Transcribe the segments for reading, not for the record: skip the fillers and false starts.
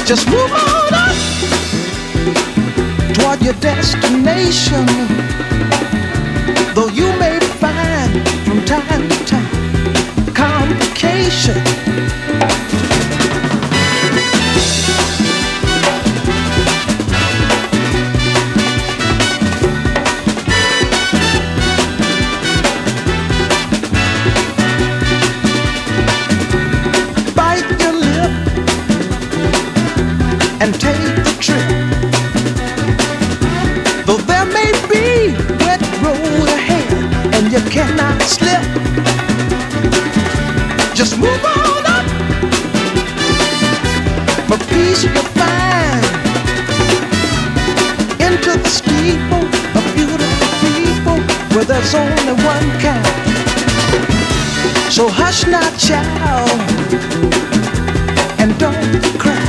Just move on up toward your destination. Though you may find from time to time complication. Bite your lip and take the trip. Though there may be wet road ahead and you cannot slip, just move on up. For peace you'll find into the steeple of beautiful people where there's only one kind. So hush not, child, and don't cry.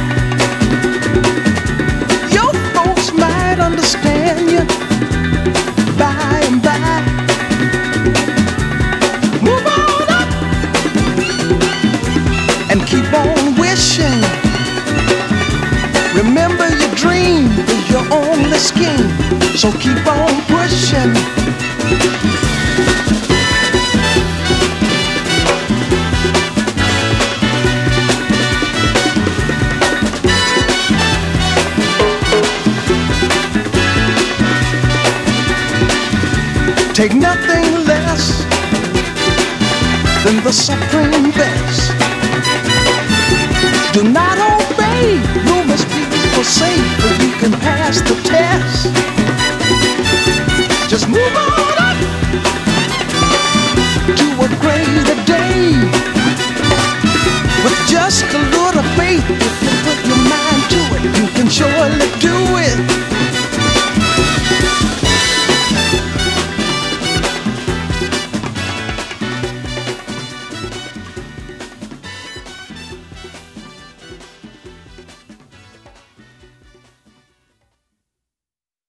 Your folks might understand you by and by. Move on up and keep on wishing. Remember your dream is your only scheme, so keep on pushing. Take nothing less than the supreme best.